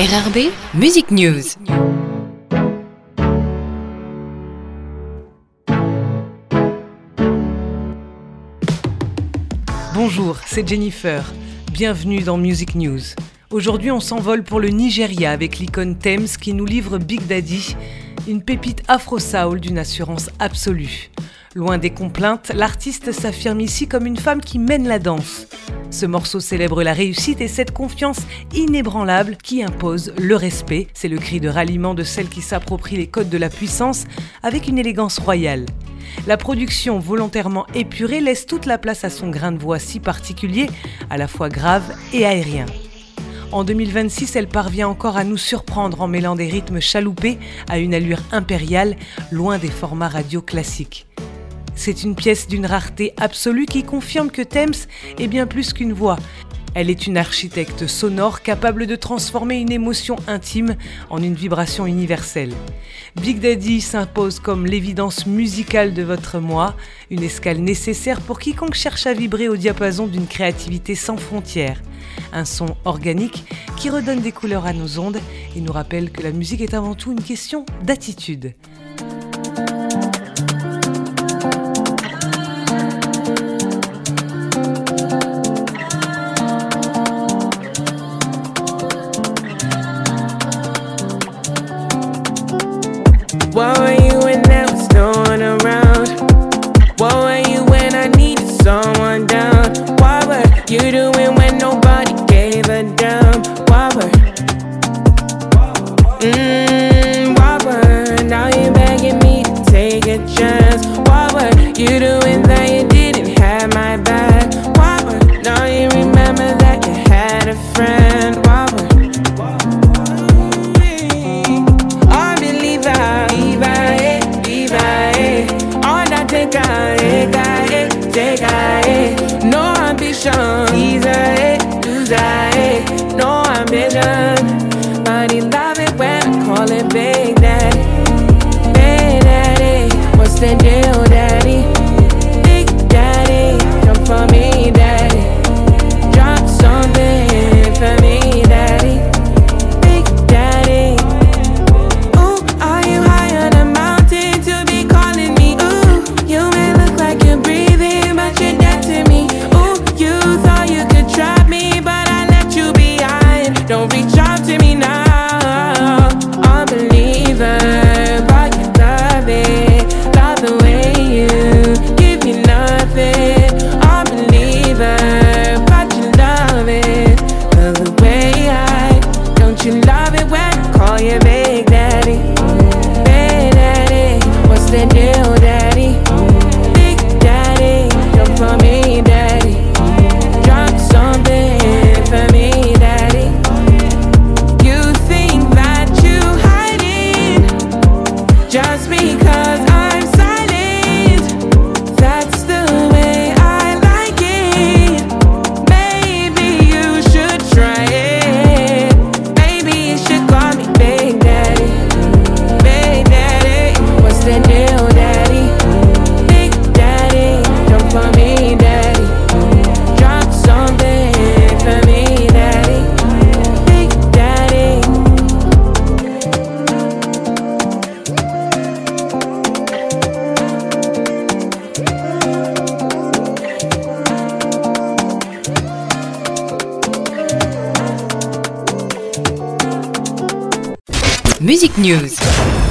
RRB Music News. Bonjour, c'est Jennifer. Bienvenue dans Music News. Aujourd'hui, on s'envole pour le Nigeria avec l'icône Tems qui nous livre Big Daddy, une pépite afro-soul d'une assurance absolue. Loin des complaintes, l'artiste s'affirme ici comme une femme qui mène la danse. Ce morceau célèbre la réussite et cette confiance inébranlable qui impose le respect. C'est le cri de ralliement de celle qui s'approprie les codes de la puissance avec une élégance royale. La production volontairement épurée laisse toute la place à son grain de voix si particulier, à la fois grave et aérien. En 2026, elle parvient encore à nous surprendre en mêlant des rythmes chaloupés à une allure impériale, loin des formats radio classiques. C'est une pièce d'une rareté absolue qui confirme que Tems est bien plus qu'une voix. Elle est une architecte sonore capable de transformer une émotion intime en une vibration universelle. Big Daddy s'impose comme l'évidence musicale de votre moi, une escale nécessaire pour quiconque cherche à vibrer au diapason d'une créativité sans frontières. Un son organique qui redonne des couleurs à nos ondes et nous rappelle que la musique est avant tout une question d'attitude. What were you when there was no one around? What were you when I needed someone down? What were you doing when nobody gave a damn? What were now you're begging me to take a chance? What were you doing that you didn't have my back? What were now you remember that you had a friend? What were no ambition, no ambition, but he love it when I call it Big Daddy. Big Daddy, what's the deal, Daddy? Big Daddy, jump for me, Daddy. Drop something for me, Daddy. Big Daddy. Ooh, are you high on a mountain to be calling me? Ooh, you may look like you're breathing, but you're dead to me. Ooh, you thought you could trap me, but I left you behind. Don't reach out to me now. Unbeliever, but you love it. Love the way you give me nothing. Unbeliever, but you love it. Love the way don't you love it when I call you Big Daddy? Big Daddy, what's the deal, Daddy? Big Daddy, jump for me, Daddy. Drop something for me, Daddy. You think that you hiding just because I'm silent? That's the way I like it. Maybe you should try it. Maybe you should call me Big Daddy. Big Daddy, what's the deal, Daddy? Big Daddy, jump for me, Daddy. Drop something for me, Daddy. Big Daddy. Music News.